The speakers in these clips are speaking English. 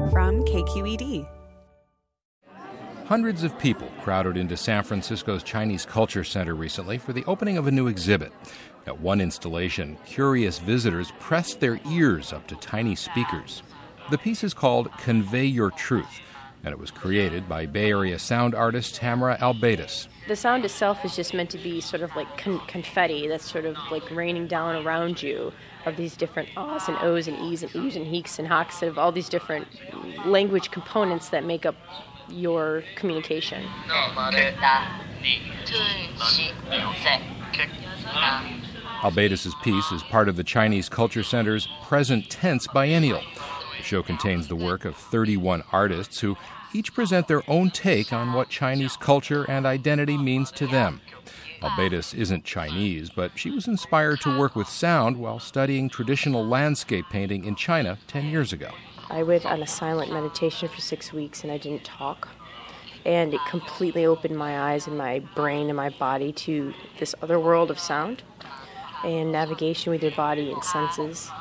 from KQED. Hundreds of people crowded into San Francisco's Chinese Culture Center recently for the opening of a new exhibit. At one installation, curious visitors pressed their ears up to tiny speakers. The piece is called Convey Your Truth, and it was created by Bay Area sound artist Tamara Albatis. The sound itself is just meant to be sort of like confetti that's sort of like raining down around you of these different ahs and ohs and e's and oohs and heeks and hawks of all these different language components that make up your communication. Albatis' piece is part of the Chinese Culture Center's Present Tense Biennial. The show contains the work of 31 artists who each present their own take on what Chinese culture and identity means to them. Albatis isn't Chinese, but she was inspired to work with sound while studying traditional landscape painting in China 10 years ago. I went on a silent meditation for 6 weeks and I didn't talk. And it completely opened my eyes and my brain and my body to this other world of sound and navigation with your body and senses.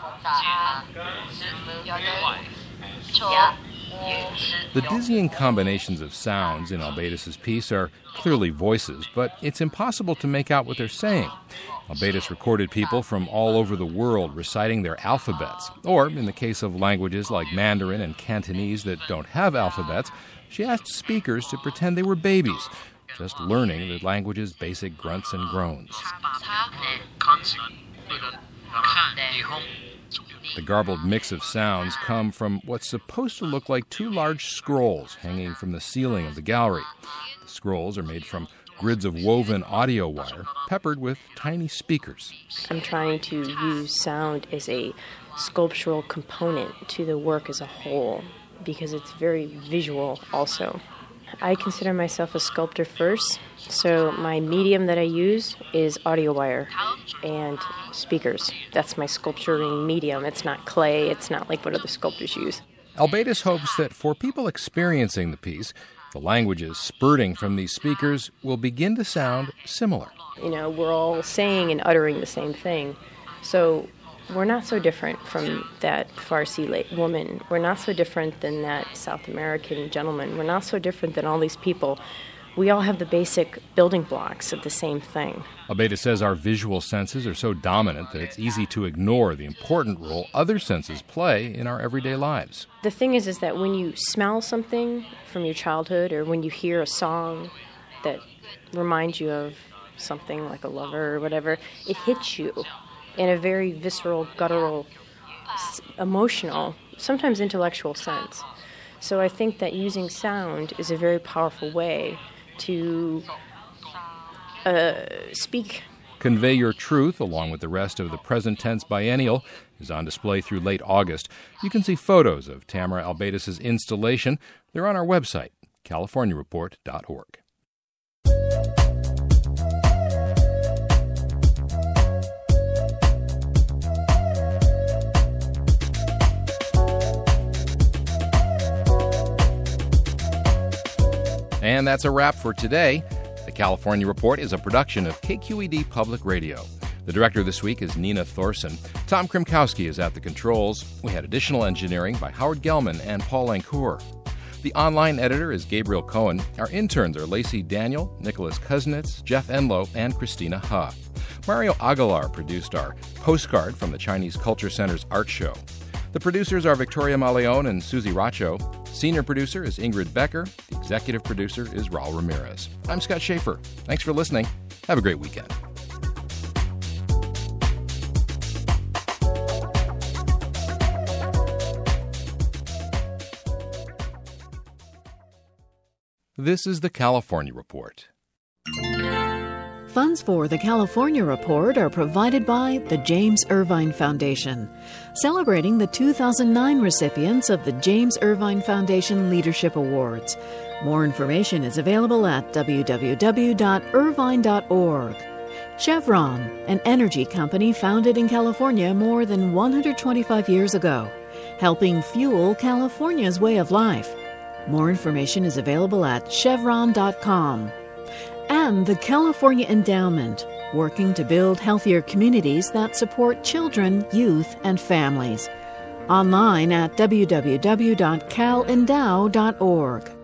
The dizzying combinations of sounds in Albatis' piece are clearly voices, but it's impossible to make out what they're saying. Albatis recorded people from all over the world reciting their alphabets, or, in the case of languages like Mandarin and Cantonese that don't have alphabets, she asked speakers to pretend they were babies, just learning the language's basic grunts and groans. The garbled mix of sounds come from what's supposed to look like two large scrolls hanging from the ceiling of the gallery. The scrolls are made from grids of woven audio wire, peppered with tiny speakers. I'm trying to use sound as a sculptural component to the work as a whole, because it's very visual also. I consider myself a sculptor first, so my medium that I use is audio wire and speakers. That's my sculpturing medium. It's not clay. It's not like what other sculptors use. Albatis hopes that for people experiencing the piece, the languages spurting from these speakers will begin to sound similar. You know, we're all saying and uttering the same thing. So we're not so different from that Farsi woman. We're not so different than that South American gentleman. We're not so different than all these people. We all have the basic building blocks of the same thing. Albatis says our visual senses are so dominant that it's easy to ignore the important role other senses play in our everyday lives. The thing is that when you smell something from your childhood, or when you hear a song that reminds you of something like a lover or whatever, it hits you in a very visceral, guttural, emotional, sometimes intellectual sense. So I think that using sound is a very powerful way to speak. Convey Your Truth, along with the rest of the Present Tense Biennial, is on display through late August. You can see photos of Tamara Albatis' installation. They're on our website, californiareport.org. And that's a wrap for today. The California Report is a production of KQED Public Radio. The director this week is Nina Thorson. Tom Krimkowski is at the controls. We had additional engineering by Howard Gelman and Paul Ancour. The online editor is Gabriel Cohen. Our interns are Lacey Daniel, Nicholas Kuznets, Jeff Enlow, and Christina Ha. Mario Aguilar produced our postcard from the Chinese Culture Center's art show. The producers are Victoria Maleon and Susie Racho. Senior producer is Ingrid Becker. The executive producer is Raul Ramirez. I'm Scott Schaefer. Thanks for listening. Have a great weekend. This is the California Report. Funds for the California Report are provided by the James Irvine Foundation, celebrating the 2009 recipients of the James Irvine Foundation Leadership Awards. More information is available at www.irvine.org. Chevron, an energy company founded in California more than 125 years ago, helping fuel California's way of life. More information is available at chevron.com. And the California Endowment, working to build healthier communities that support children, youth, and families. online at www.calendow.org.